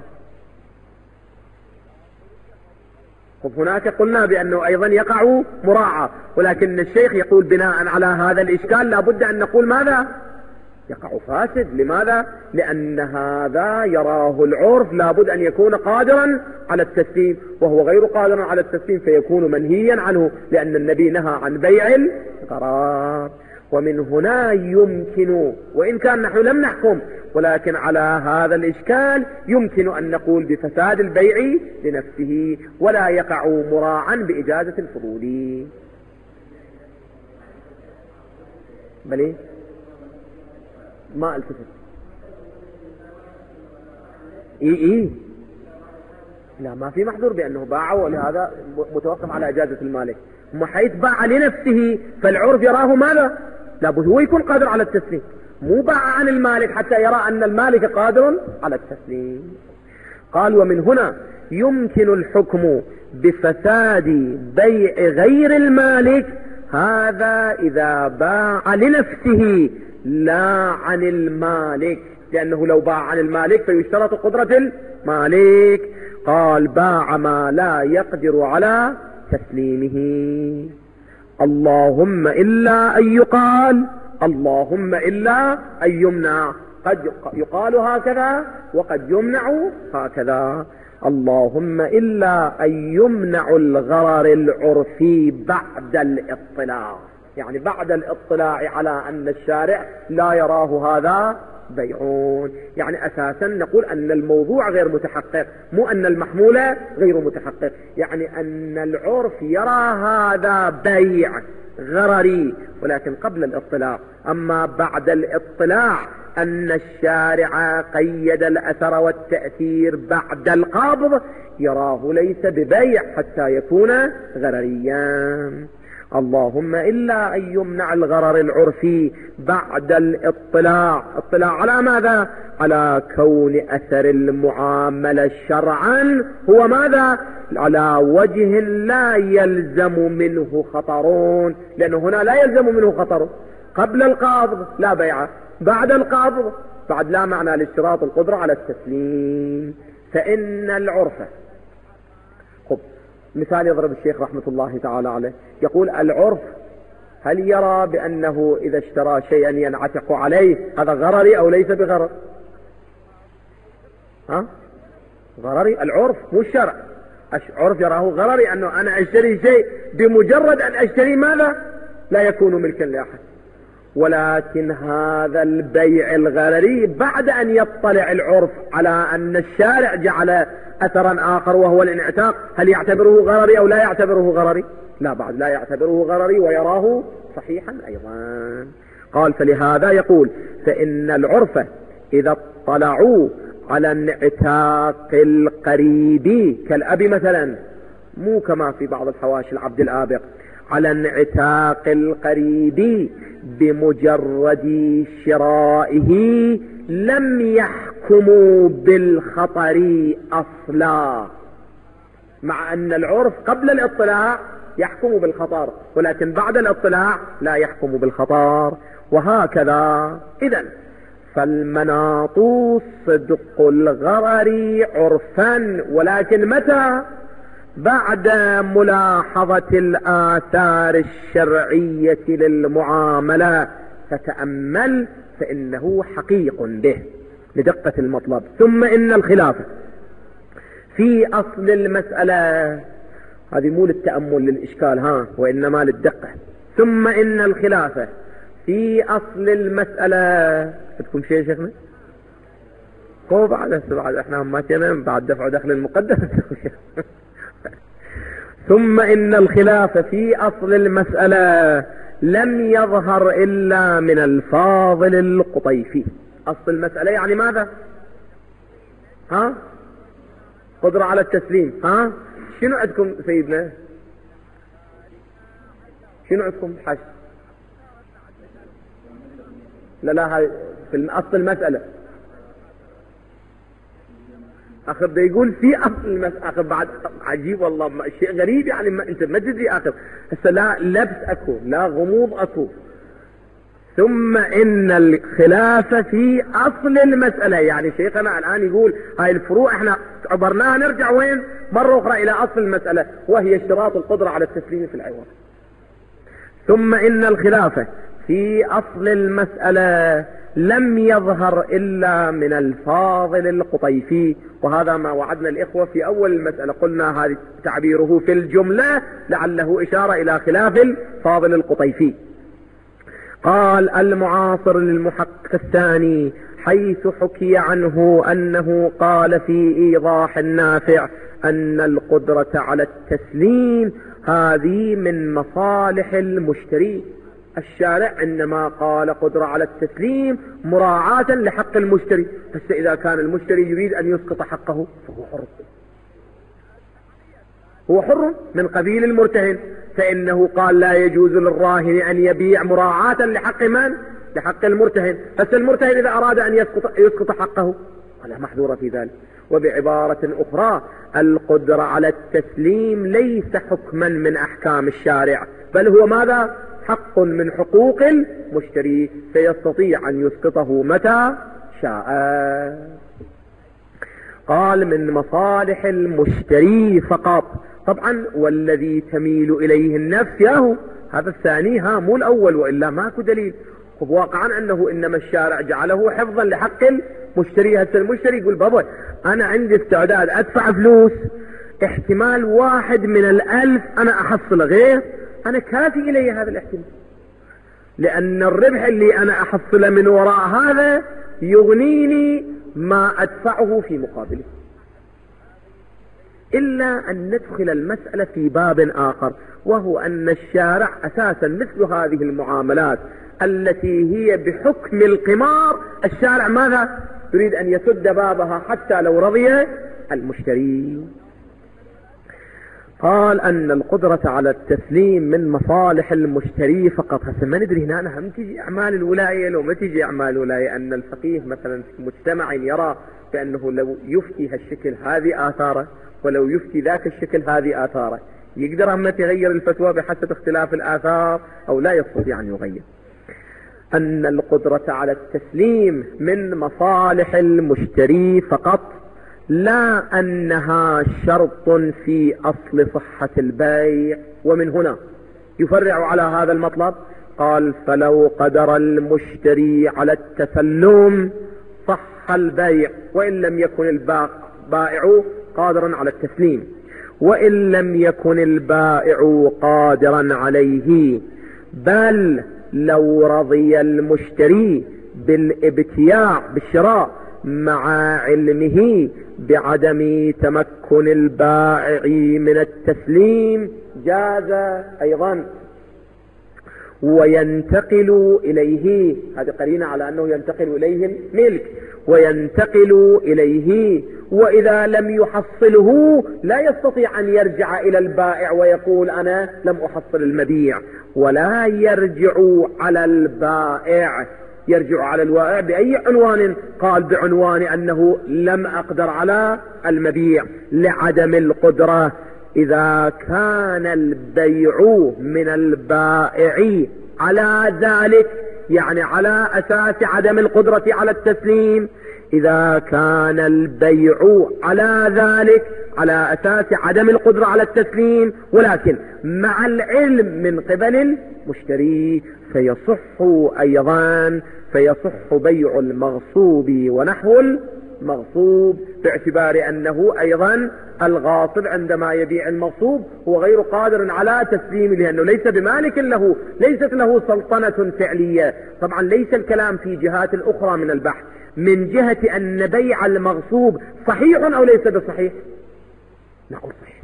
هناك قلنا بأنه أيضا يقع مراعى، ولكن الشيخ يقول بناء على هذا الإشكال لابد أن نقول ماذا؟ يقع فاسد. لماذا؟ لأن هذا يراه العرف لابد أن يكون قادرا على التسليم، وهو غير قادر على التسليم فيكون منهيا عنه، لأن النبي نهى عن بيع الغرار. ومن هنا يمكن، وإن كان نحن لم نحكم، ولكن على هذا الإشكال يمكن أن نقول بفساد البيع لنفسه ولا يقع مراعا بإجازة الفضول. بلي ما التفت إيه إيه لا ما في محظور بأنه باع، ولهذا متوقف على إجازة المالك. ما حيث باع لنفسه فالعرف يراه ماذا؟ لابد هو يكون قادر على التسليم، مو باع عن المالك حتى يرى أن المالك قادر على التسليم. قال ومن هنا يمكن الحكم بفساد بيع غير المالك، هذا إذا باع لنفسه لا عن المالك، لأنه لو باع عن المالك فيشترط قدرة المالك. قال باع ما لا يقدر على تسليمه. اللهم إلا أن يقال، اللهم إلا أن يمنع. قد يقال هكذا وقد يمنع هكذا. اللهم إلا أن يمنع الغرر العرفي بعد الاطلاع، يعني بعد الاطلاع على أن الشارع لا يراه هذا بيعون. يعني أساسا نقول أن الموضوع غير متحقق، مو أن المحمول غير متحقق، يعني أن العرف يرى هذا بيع غرري ولكن قبل الاطلاع. أما بعد الاطلاع أن الشارع قيد الأثر والتأثير بعد القبض يراه ليس ببيع حتى يكون غرريا. اللهم إلا أن يمنع الغرر العرفي بعد الاطلاع. اطلاع على ماذا؟ على كون أثر المعاملة شرعا هو ماذا؟ على وجه لا يلزم منه خطرون، لأنه هنا لا يلزم منه خطر. قبل القبض لا بيع، بعد القبض بعد لا معنى لاشتراط القدرة على التسليم. فإن العرف، خب مثال يضرب الشيخ رحمة الله تعالى عليه، يقول العرف هل يرى بأنه إذا اشترى شيئا ينعتق عليه هذا غرري أو ليس بغرر؟ ها؟ غرري العرف مو الشرع. العرف يراه غرري أنه أنا أشتري شيء بمجرد أن أشتري ماذا؟ لا يكون ملكا لأحد. ولكن هذا البيع الغرري بعد أن يطلع العرف على أن الشارع جعل أثرا آخر وهو الانعتاق، هل يعتبره غرري أو لا يعتبره غرري؟ لا بعد لا يعتبره غرري ويراه صحيحا أيضا. قال فلهذا يقول فإن العرف إذا اطلعوا على انعتاق القريب كالأب مثلا، مو كما في بعض الحواشي العبد الآبق، على انعتاق القريب بمجرد شرائه لم يحكموا بالخطر أصلا، مع أن العرف قبل الاطلاع يحكم بالخطر، ولكن بعد الاطلاع لا يحكم بالخطر. وهكذا إذن فالمناط صدق الغرر عرفا، ولكن متى؟ بعد ملاحظة الآثار الشرعية للمعاملة، فتأمل فإنه حقيق به لدقة المطلب. ثم إن الخلاف في أصل المسألة، هذه مو للتأمل للإشكال ها، وإنما للدقة. ثم إن الخلاف في أصل المسألة، بدكم شيء شيخنا؟ هو بعد بعد احنا هم ماشينا بعد دفع دخل المقدم. ثم إن الخلاف في أصل المسألة لم يظهر إلا من الفاضل القطيفي. أصل المسألة يعني ماذا؟ ها؟ قدرة على التسليم. ها؟ شنو عندكم سيدنا؟ شنو عندكم حاج؟ لا لا هاي في أصل المسألة. آخر ده يقول في أصل المسألة، آخر بعد عجيب والله، شيء غريب يعني، ما أنت ما تدري آخر هسه لا لبس أكو لا غموض أكو. ثم إن الخلاف في أصل المسألة، يعني شيخنا الآن يقول هاي الفروع احنا عبرناها، نرجع وين مرة أخرى إلى أصل المسألة، وهي اشتراط القدرة على التسليم في العوض. ثم إن الخلاف في أصل المسألة لم يظهر إلا من الفاضل القطيفي، وهذا ما وعدنا الإخوة في أول المسألة، قلنا هذا تعبيره في الجملة لعله إشارة إلى خلاف الفاضل القطيفي. قال المعاصر للمحقق الثاني حيث حكي عنه أنه قال في إيضاح النافع أن القدرة على التسليم هذه من مصالح المشتري. الشارع إنما قال قدرة على التسليم مراعاة لحق المشتري، بس إذا كان المشتري يريد أن يسقط حقه فهو حر، هو حر من قبيل المرتهن، فإنه قال لا يجوز للراهن أن يبيع مراعاة لحق من؟ لحق المرتهن. بس المرتهن إذا أراد أن يسقط, يسقط حقه ولا محذور في ذلك. وبعبارة أخرى القدرة على التسليم ليس حكما من أحكام الشارع، بل هو ماذا؟ حق من حقوق المشتري، فيستطيع أن يسقطه متى شاء. قال من مصالح المشتري فقط. طبعا والذي تميل إليه النفس ياهو، هذا الثاني ها مو الأول، وإلا ماكو دليل. واقعا أنه إنما الشارع جعله حفظا لحق المشتري. هسه المشتري يقول بابا أنا عندي استعداد أدفع فلوس، احتمال واحد من الألف أنا أحصل غير، أنا كافي إلي هذا الاحتمال، لأن الربح اللي أنا أحصله من وراء هذا يغنيني ما أدفعه في مقابله. إلا أن ندخل المسألة في باب آخر، وهو أن الشارع أساسا مثل هذه المعاملات التي هي بحكم القمار، الشارع ماذا؟ يريد أن يسد بابها حتى لو رضي المشتري. قال أن القدرة على التسليم من مصالح المشتري فقط. هسه ما ندري هنا أنا هم تيجي أعمال الولاية لو ما تيجي أعمال الولاية، أن الفقيه مثلا في مجتمع يرى بأنه لو يفتي هالشكل هذه آثاره، ولو يفتي ذاك الشكل هذه آثاره، يقدر أما يغير الفتوى بحسب اختلاف الآثار أو لا يستطيع أن يغير. أن القدرة على التسليم من مصالح المشتري فقط، لا أنها شرط في أصل صحة البيع. ومن هنا يفرع على هذا المطلب. قال فلو قدر المشتري على التسلم صح البيع، وإن لم يكن البائع قادرا على التسليم، وإن لم يكن البائع قادرا عليه، بل لو رضي المشتري بالابتياع بالشراء مع علمه بعدم تمكن البائع من التسليم جاز أيضا. وينتقل إليه، هذه قرينة على أنه ينتقل إليه الملك، وينتقل إليه، وإذا لم يحصله لا يستطيع أن يرجع إلى البائع ويقول أنا لم أحصل المبيع، ولا يرجع على البائع، يرجع على البائع بأي عنوان؟ قال بعنوان أنه لم أقدر على المبيع لعدم القدرة. إذا كان البيع من البائع على ذلك، يعني على أساس عدم القدرة على التسليم، إذا كان البيع على ذلك على أساس عدم القدرة على التسليم ولكن مع العلم من قبل المشتري، فيصح أيضا فيصح بيع المغصوب ونحو المغصوب، باعتبار أنه أيضا الغاصب عندما يبيع المغصوب هو غير قادر على تسليمه، لأنه ليس بمالك له، ليست له سلطنة فعلية. طبعا ليس الكلام في جهات الأخرى من البحث، من جهة أن بيع المغصوب صحيح أو ليس بصحيح، نقول صحيح.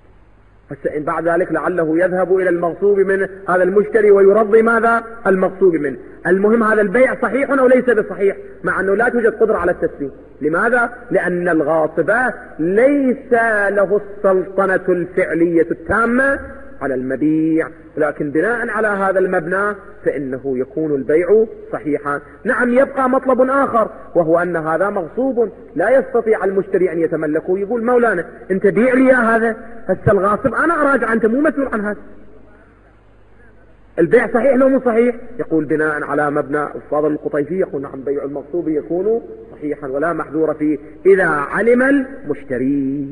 إن بعد ذلك لعله يذهب إلى المغصوب من هذا المشتري ويرضي ماذا؟ المغصوب منه. المهم هذا البيع صحيح أو ليس بصحيح، مع أنه لا توجد قدرة على التسليم. لماذا؟ لأن الغاصب ليس له السلطنة الفعلية التامة على المبيع، لكن بناء على هذا المبنى فإنه يكون البيع صحيحا. نعم، يبقى مطلب آخر، وهو أن هذا مغصوب لا يستطيع المشتري أن يتملكه. يقول مولانا أنت بيع لي هذا، هسه الغاصب أنا أراجع، أنت مو مسؤول عن هذا. البيع صحيح لو مو صحيح؟ يقول بناء على مبنى الفاضل القطيفي، يقول نعم بيع المغصوب يكون صحيحا ولا محذور فيه إذا علم المشتري،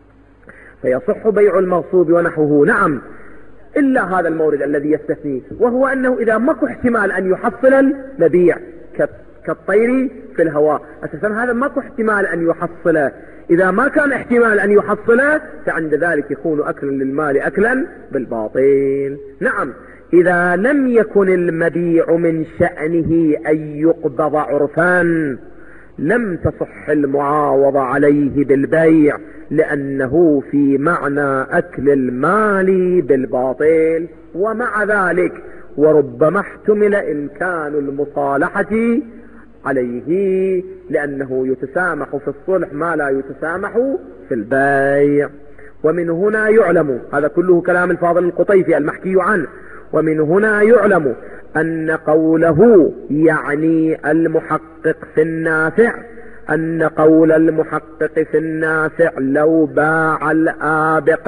فيصح بيع المغصوب ونحوه. نعم، إلا هذا المورد الذي يستثنيه، وهو أنه إذا ماكو احتمال أن يحصل المبيع كالطير في الهواء، أساسا هذا ماكو احتمال أن يحصله. إذا ما كان احتمال أن يحصله فعند ذلك يكون أكلا للمال أكلا بالباطل. نعم، إذا لم يكن المبيع من شأنه أن يقبض عرفا لم تصح المعاوضة عليه بالبيع، لأنه في معنى أكل المال بالباطل. ومع ذلك وربما احتمل إمكان المصالحة عليه، لأنه يتسامح في الصلح ما لا يتسامح في البيع. ومن هنا يعلم، هذا كله كلام الفاضل القطيفي المحكي عنه، ومن هنا يعلم أن قوله يعني المحقق في النافع، أن قول المحقق في النافع لو باع الآبق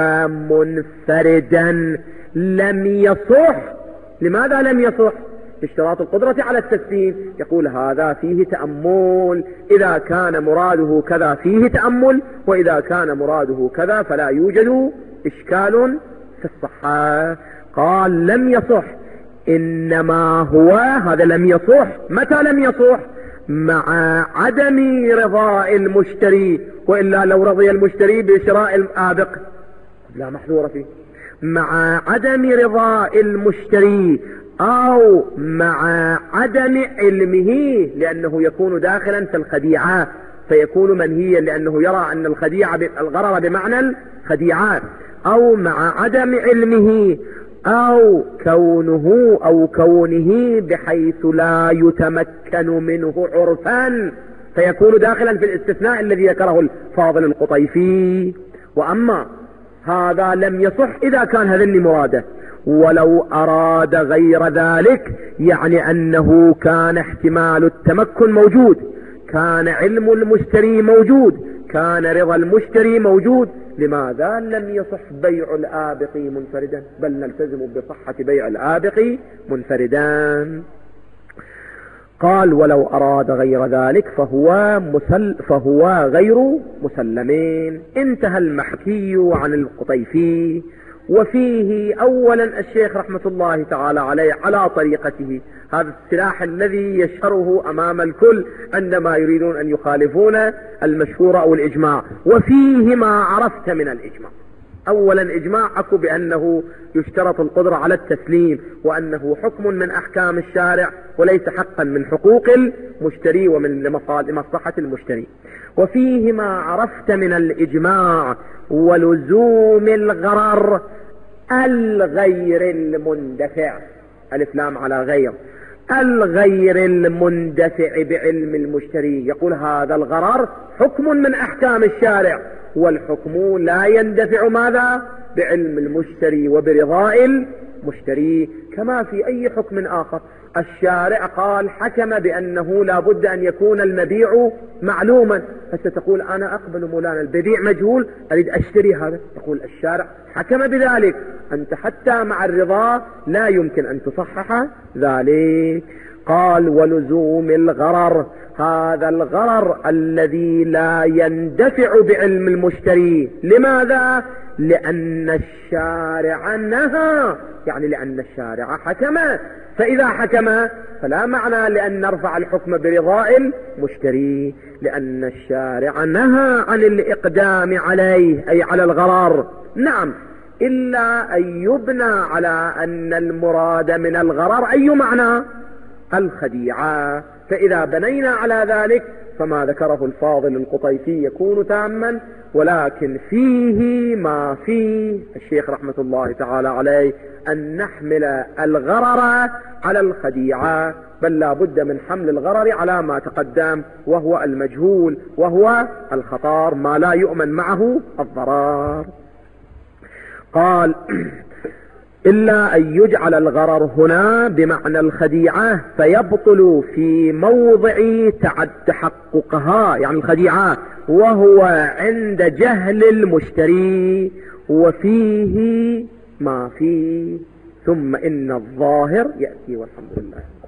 منفردا لم يصح. لماذا لم يصح؟ اشتراط القدرة على التسليم. يقول هذا فيه تأمل، إذا كان مراده كذا فيه تأمل، وإذا كان مراده كذا فلا يوجد إشكال في الصحة. قال لم يصح، إنما هو هذا لم يصح. متى لم يصح؟ مع عدم رضاء المشتري، وإلا لو رضي المشتري بشراء الآبق لا محذور فيه. مع عدم رضاء المشتري أو مع عدم علمه، لأنه يكون داخلا في الخديعة فيكون منهيا، لأنه يرى أن الخديعة الغرر بمعنى الخديعة، أو مع عدم علمه أو كونه أو كونه بحيث لا يتمكن منه عرفا، فيكون داخلا في الاستثناء الذي ذكره الفاضل القطيفي. وأما هذا لم يصح إذا كان هذا اللي مراده، ولو أراد غير ذلك، يعني أنه كان احتمال التمكن موجود، كان علم المشتري موجود، كان رضا المشتري موجود، لماذا لم يصح بيع الآبق منفردا؟ بل نلتزم بصحة بيع الآبق منفردا. قال ولو أراد غير ذلك فهو, مسل فهو غير مسلمين. انتهى المحكي عن القطيفي. وفيه أولا الشيخ رحمة الله تعالى عليه على طريقته، هذا السلاح الذي يشهره أمام الكل عندما يريدون أن يخالفون المشهور أو الإجماع، وفيه ما عرفت من الإجماع. أولا إجماع أكو بأنه يشترط القدرة على التسليم، وأنه حكم من أحكام الشارع وليس حقا من حقوق المشتري ومن لمصلحة المشتري. وفيه ما عرفت من الإجماع ولزوم الغرر الغير المندفع، ألف لام على غير، الغير المندفع بعلم المشتري. يقول هذا الغرر حكم من أحكام الشارع، والحكم لا يندفع ماذا؟ بعلم المشتري وبرضاء المشتري، كما في أي حكم آخر. الشارع قال حكم بأنه لا بد أن يكون المبيع معلوما، فستقول أنا أقبل مولانا البيع مجهول أريد أشتري هذا، يقول الشارع حكم بذلك، أنت حتى مع الرضا لا يمكن أن تصحح ذلك. قال ولزوم الغرر، هذا الغرر الذي لا يندفع بعلم المشتري. لماذا؟ لأن الشارع نهى، يعني لأن الشارع حكم، فإذا حكم فلا معنى لأن نرفع الحكم برضاء المشتري، لأن الشارع نهى عن الإقدام عليه أي على الغرر. نعم، إلا أن يبنى على أن المراد من الغرر أي معنى؟ الخديعة، فإذا بنينا على ذلك فما ذكره الفاضل القطيفي يكون تاما، ولكن فيه ما فيه الشيخ رحمة الله تعالى عليه أن نحمل الغرر على الخديعة، بل لا بد من حمل الغرر على ما تقدم وهو المجهول، وهو الخطر، ما لا يؤمن معه الضرر. قال إلا أن يجعل الغرر هنا بمعنى الخديعة فيبطل في موضع تحققها، يعني الخديعة، وهو عند جهل المشتري، وفيه ما فيه. ثم إن الظاهر يأتي، والحمد لله.